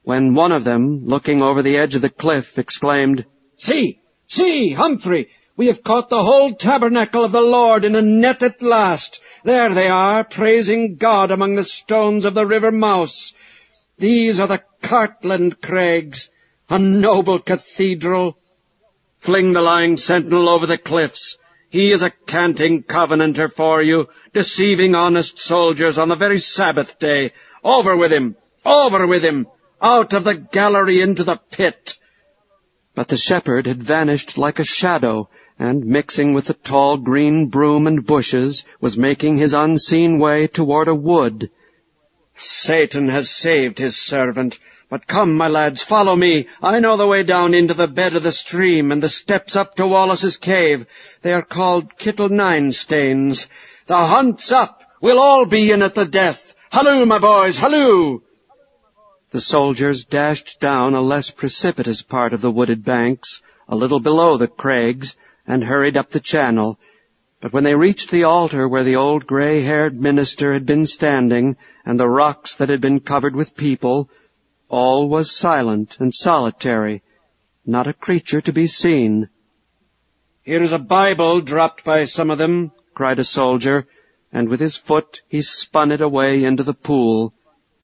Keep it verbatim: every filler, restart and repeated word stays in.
when one of them, looking over the edge of the cliff, exclaimed, "See, see, Humphrey! We have caught the whole tabernacle of the Lord in a net at last. There they are, praising God among the stones of the river Mouse. These are the Cartland Craigs, a noble cathedral. Fling the lying sentinel over the cliffs. He is a canting covenanter for you, deceiving honest soldiers on the very Sabbath day. Over with him! Over with him! Out of the gallery into the pit!" But the shepherd had vanished like a shadow, and, mixing with the tall green broom and bushes, was making his unseen way toward a wood. "Satan has saved his servant. But come, my lads, follow me. I know the way down into the bed of the stream and the steps up to Wallace's cave. They are called Kittle Nine Stains. The hunt's up. We'll all be in at the death. Halloo, my boys, halloo!" The soldiers dashed down a less precipitous part of the wooded banks, a little below the craigs, and hurried up the channel. But when they reached the altar where the old gray-haired minister had been standing, and the rocks that had been covered with people, all was silent and solitary, not a creature to be seen. "Here is a Bible dropped by some of them," cried a soldier, and with his foot he spun it away into the pool.